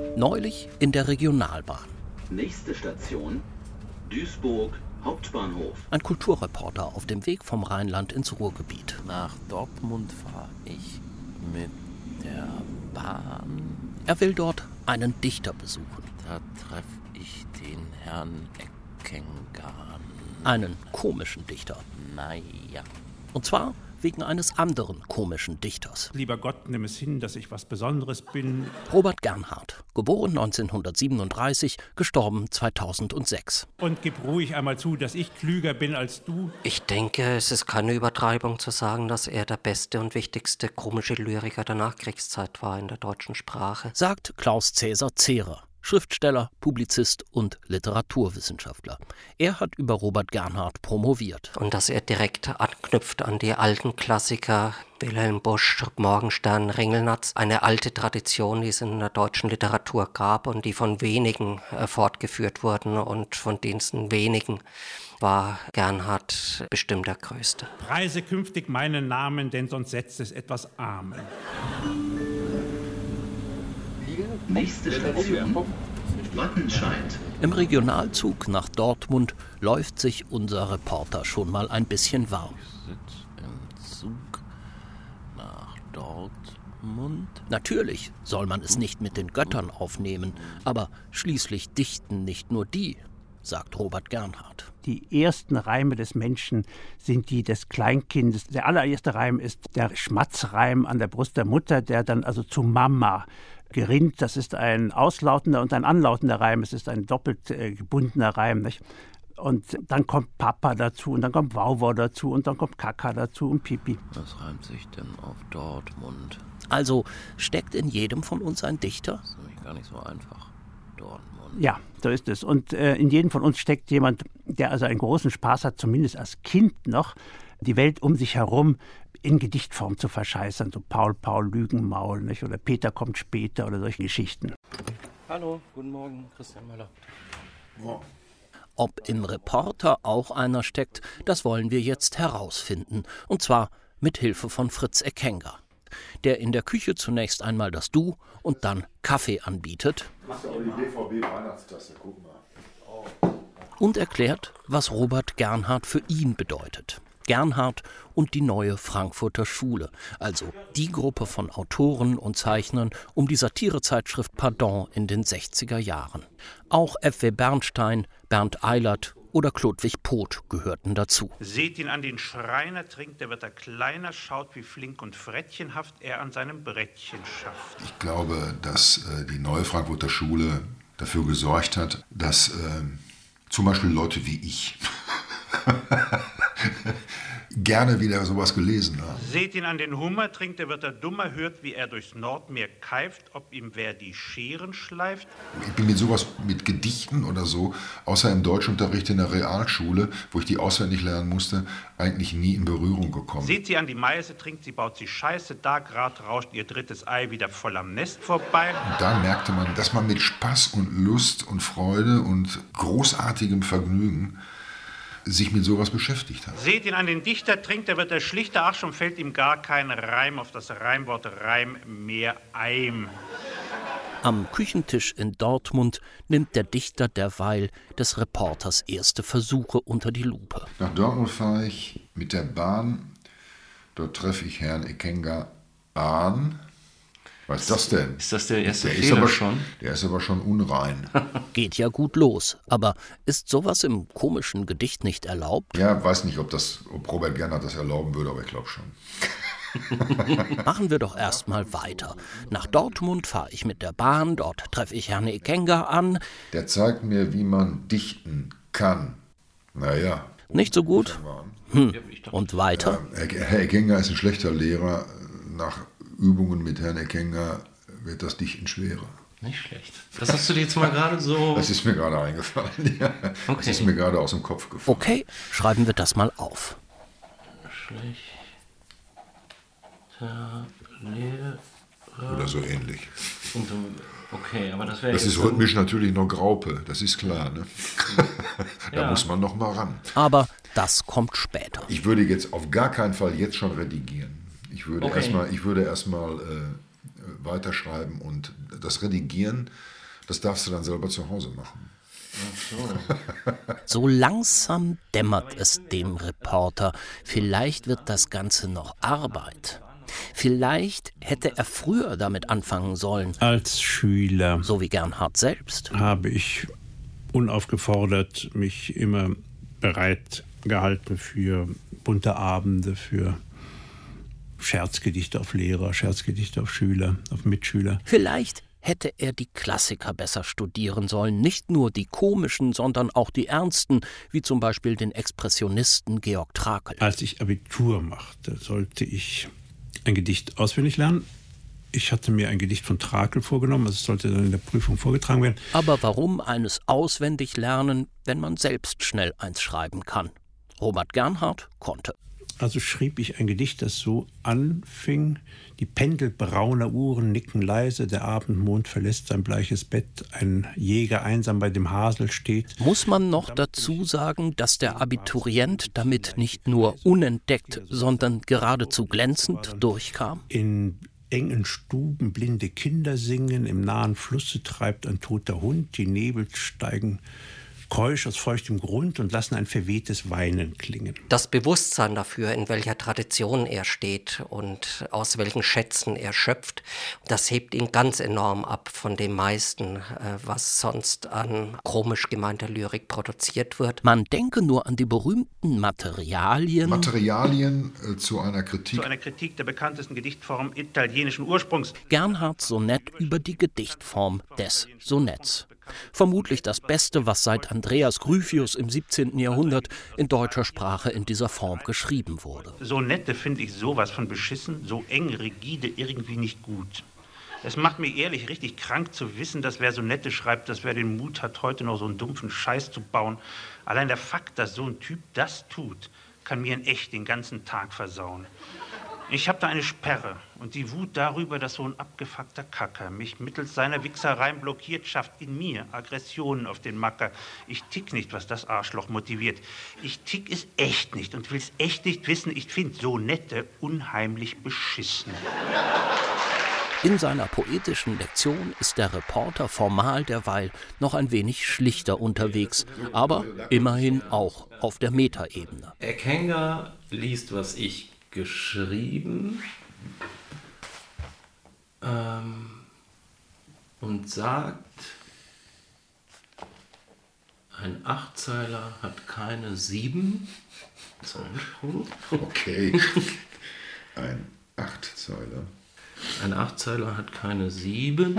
Neulich in der Regionalbahn. Nächste Station, Duisburg Hauptbahnhof. Ein Kulturreporter auf dem Weg vom Rheinland ins Ruhrgebiet. Nach Dortmund fahre ich mit der Bahn. Er will dort einen Dichter besuchen. Da treffe ich den Herrn Eckengarn. Einen komischen Dichter. Naja. Und zwar wegen eines anderen komischen Dichters. Lieber Gott, nimm es hin, dass ich was Besonderes bin. Robert Gernhardt, geboren 1937, gestorben 2006. Und gib ruhig einmal zu, dass ich klüger bin als du. Ich denke, es ist keine Übertreibung zu sagen, dass er der beste und wichtigste komische Lyriker der Nachkriegszeit war in der deutschen Sprache. Sagt Klaus Cäsar Zehrer, Schriftsteller, Publizist und Literaturwissenschaftler. Er hat über Robert Gernhardt promoviert. Und dass er direkt anknüpft an die alten Klassiker, Wilhelm Busch, Morgenstern, Ringelnatz, eine alte Tradition, die es in der deutschen Literatur gab und die von wenigen fortgeführt wurden, und von diesen wenigen war Gernhardt bestimmt der Größte. Preise künftig meinen Namen, denn sonst setzt es etwas Amen. Nächste Station, Wattenscheid. Im Regionalzug nach Dortmund läuft sich unser Reporter schon mal ein bisschen warm. Ich sitze im Zug nach Dortmund. Natürlich soll man es nicht mit den Göttern aufnehmen, aber schließlich dichten nicht nur die, sagt Robert Gernhardt. Die ersten Reime des Menschen sind die des Kleinkindes. Der allererste Reim ist der Schmatzreim an der Brust der Mutter, der dann also zu Mama gerinnt. Das ist ein auslautender und ein anlautender Reim. Es ist ein doppelt gebundener Reim, nicht? Und dann kommt Papa dazu und dann kommt Wauwau dazu und dann kommt Kaka dazu und Pipi. Was reimt sich denn auf Dortmund? Also steckt in jedem von uns ein Dichter? Das ist nämlich gar nicht so einfach. Dortmund. Ja, so ist es. Und in jedem von uns steckt jemand, der also einen großen Spaß hat, zumindest als Kind noch, die Welt um sich herum in Gedichtform zu verscheißern. So Paul, Lügenmaul, nicht? Oder Peter kommt später oder solche Geschichten. Hallo, guten Morgen, Christian Möller. Ob im Reporter auch einer steckt, das wollen wir jetzt herausfinden. Und zwar mit Hilfe von Fritz Eckenger, der in der Küche zunächst einmal das Du und dann Kaffee anbietet und erklärt, was Robert Gernhardt für ihn bedeutet. Gernhardt und die neue Frankfurter Schule, also die Gruppe von Autoren und Zeichnern um die Satirezeitschrift Pardon in den 60er Jahren. Auch F.W. Bernstein, Bernd Eilert oder Chlodwig Poth gehörten dazu. Seht ihn an den Schreiner, trinkt, der wird er kleiner, schaut, wie flink und frettchenhaft er an seinem Brettchen schafft. Ich glaube, dass die neue Frankfurter Schule dafür gesorgt hat, dass zum Beispiel Leute wie ich gerne wieder sowas gelesen haben. Seht ihn an den Hummer, trinkt, der wird er dummer, hört, wie er durchs Nordmeer keift, ob ihm wer die Scheren schleift. Ich bin mit sowas, mit Gedichten oder so, außer im Deutschunterricht in der Realschule, wo ich die auswendig lernen musste, eigentlich nie in Berührung gekommen. Seht sie an die Meise, trinkt, sie baut sie Scheiße, da grad rauscht ihr drittes Ei wieder voll am Nest vorbei. Und da merkte man, dass man mit Spaß und Lust und Freude und großartigem Vergnügen sich mit sowas beschäftigt hat. Seht ihn an den Dichter, trinkt, der wird er schlichter, ach, schon fällt ihm gar kein Reim auf das Reimwort Reim mehr Eim. Am Küchentisch in Dortmund nimmt der Dichter derweil des Reporters erste Versuche unter die Lupe. Nach Dortmund fahre ich mit der Bahn. Dort treffe ich Herrn Eckenger an. Was ist das denn? Ist das der erste Fehler schon? Der ist aber schon unrein. Geht ja gut los, aber ist sowas im komischen Gedicht nicht erlaubt? Ja, weiß nicht, ob Robert Gernhardt das erlauben würde, aber ich glaube schon. Machen wir doch erstmal weiter. Nach Dortmund fahre ich mit der Bahn, dort treffe ich Herrn Eckenger an. Der zeigt mir, wie man dichten kann. Naja. Nicht so gut? Und weiter? Herr Eckenger ist ein schlechter Lehrer. Nach Übungen mit Herrn Eckenger wird das Dichten schwerer. Nicht schlecht. Das hast du dir jetzt mal gerade so... Das ist mir gerade eingefallen. Ja. Okay. Das ist mir gerade aus dem Kopf gefallen. Okay, schreiben wir das mal auf. Schlechter Lehrer... Oder so ähnlich. Okay, aber das wäre... Das ist rhythmisch natürlich noch Graupe, das ist klar. Ne? Da muss man noch mal ran. Aber das kommt später. Ich würde jetzt auf gar keinen Fall jetzt schon redigieren. Ich würde erstmal weiterschreiben, und das Redigieren Das darfst du dann selber zu Hause machen. So langsam dämmert es dem Reporter. Vielleicht wird das Ganze noch Arbeit. Vielleicht hätte er früher damit anfangen sollen. Als Schüler, so wie Gernhardt selbst, habe ich unaufgefordert mich immer bereit gehalten für bunte Abende, für Scherzgedichte auf Lehrer, Scherzgedichte auf Schüler, auf Mitschüler. Vielleicht hätte er die Klassiker besser studieren sollen, nicht nur die komischen, sondern auch die ernsten, wie zum Beispiel den Expressionisten Georg Trakl. Als ich Abitur machte, sollte ich ein Gedicht auswendig lernen. Ich hatte mir ein Gedicht von Trakl vorgenommen, also es sollte dann in der Prüfung vorgetragen werden. Aber warum eines auswendig lernen, wenn man selbst schnell eins schreiben kann? Robert Gernhardt konnte. Also schrieb ich ein Gedicht, das so anfing: Die Pendel brauner Uhren nicken leise, der Abendmond verlässt sein bleiches Bett, ein Jäger einsam bei dem Hasel steht. Muss man noch dazu sagen, dass der Abiturient damit nicht nur unentdeckt, sondern geradezu glänzend durchkam? In engen Stuben blinde Kinder singen, im nahen Flusse treibt ein toter Hund, die Nebel steigen keusch aus feuchtem Grund und lassen ein verwehtes Weinen klingen. Das Bewusstsein dafür, in welcher Tradition er steht und aus welchen Schätzen er schöpft, das hebt ihn ganz enorm ab von dem meisten, was sonst an komisch gemeinter Lyrik produziert wird. Man denke nur an die berühmten Materialien. Zu einer Kritik. Zu einer Kritik der bekanntesten Gedichtform italienischen Ursprungs. Gernhardts Sonett über die Gedichtform des Sonetts. Vermutlich das Beste, was seit Andreas Gryphius im 17. Jahrhundert in deutscher Sprache in dieser Form geschrieben wurde. Sonette finde ich sowas von beschissen, so eng, rigide, irgendwie nicht gut. Es macht mich ehrlich richtig krank zu wissen, dass wer Sonette schreibt, dass wer den Mut hat, heute noch so einen dumpfen Scheiß zu bauen. Allein der Fakt, dass so ein Typ das tut, kann mir in echt den ganzen Tag versauen. Ich habe da eine Sperre und die Wut darüber, dass so ein abgefuckter Kacker mich mittels seiner Wichsereien blockiert, schafft in mir Aggressionen auf den Macker. Ich tick nicht, was das Arschloch motiviert. Ich tick es echt nicht und will's echt nicht wissen. Ich finde Sonette unheimlich beschissen. In seiner poetischen Lektion ist der Reporter formal derweil noch ein wenig schlichter unterwegs, aber immerhin auch auf der Metaebene. Eckenger liest, was ich geschrieben und sagt, ein Achtzeiler hat keine 7. Okay, ein Achtzeiler. Ein Achtzeiler hat keine 7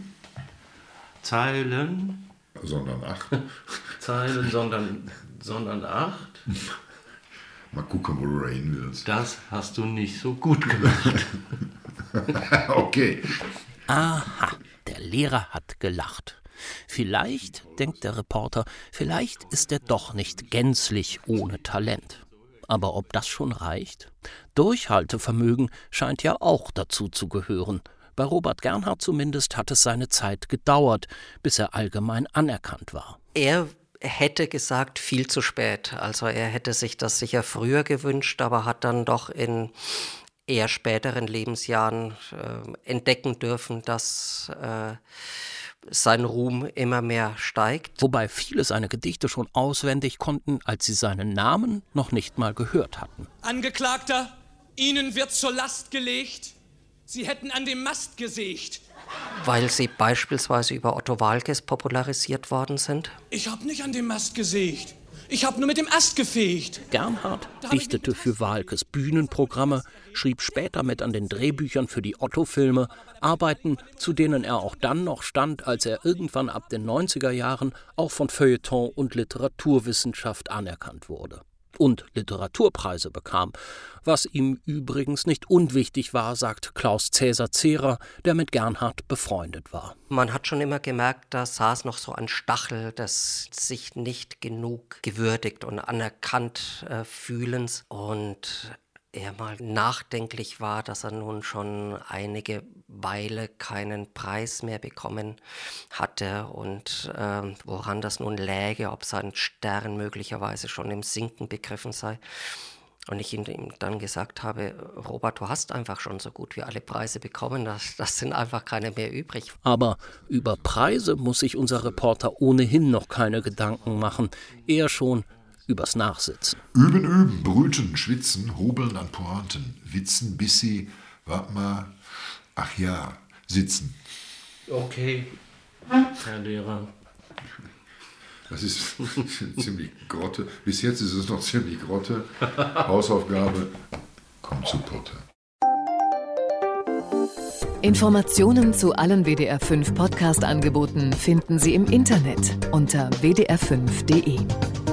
Zeilen. Sondern 8. Zeilen, sondern 8. Mal gucken, wo du hin willst. Das hast du nicht so gut gemacht. Okay. Aha, der Lehrer hat gelacht. Vielleicht, denkt der Reporter, vielleicht ist er doch nicht gänzlich ohne Talent. Aber ob das schon reicht? Durchhaltevermögen scheint ja auch dazu zu gehören. Bei Robert Gernhardt zumindest hat es seine Zeit gedauert, bis er allgemein anerkannt war. Er hätte gesagt, viel zu spät. Also er hätte sich das sicher früher gewünscht, aber hat dann doch in eher späteren Lebensjahren entdecken dürfen, dass sein Ruhm immer mehr steigt. Wobei viele seine Gedichte schon auswendig konnten, als sie seinen Namen noch nicht mal gehört hatten. Angeklagter, Ihnen wird zur Last gelegt, Sie hätten an dem Mast gesägt. Weil sie beispielsweise über Otto Waalkes popularisiert worden sind? Ich hab nicht an dem Mast gesägt. Ich hab nur mit dem Ast gefegt. Gernhardt dichtete für Waalkes Bühnenprogramme, schrieb später mit an den Drehbüchern für die Otto-Filme, Arbeiten, zu denen er auch dann noch stand, als er irgendwann ab den 90er Jahren auch von Feuilleton und Literaturwissenschaft anerkannt wurde. Und Literaturpreise bekam, was ihm übrigens nicht unwichtig war, sagt Klaus Cäsar Zehrer, der mit Gernhardt befreundet war. Man hat schon immer gemerkt, da saß noch so ein Stachel des sich nicht genug gewürdigt und anerkannt Fühlens. Und er mal nachdenklich war, dass er nun schon einige Weile keinen Preis mehr bekommen hatte und woran das nun läge, ob sein Stern möglicherweise schon im Sinken begriffen sei. Und ich ihm dann gesagt habe, Robert, du hast einfach schon so gut wie alle Preise bekommen, das sind einfach keine mehr übrig. Aber über Preise muss sich unser Reporter ohnehin noch keine Gedanken machen, eher schon übers Nachsitzen. Üben, brüten, schwitzen, hobeln an Pointen, witzen, bis sie, wart mal, ach ja, sitzen. Okay, Herr Lehrer. Das ist ziemlich Grotte. Bis jetzt ist es noch ziemlich Grotte. Hausaufgabe, komm zu Potte. Informationen zu allen WDR 5 Podcast-Angeboten finden Sie im Internet unter wdr5.de.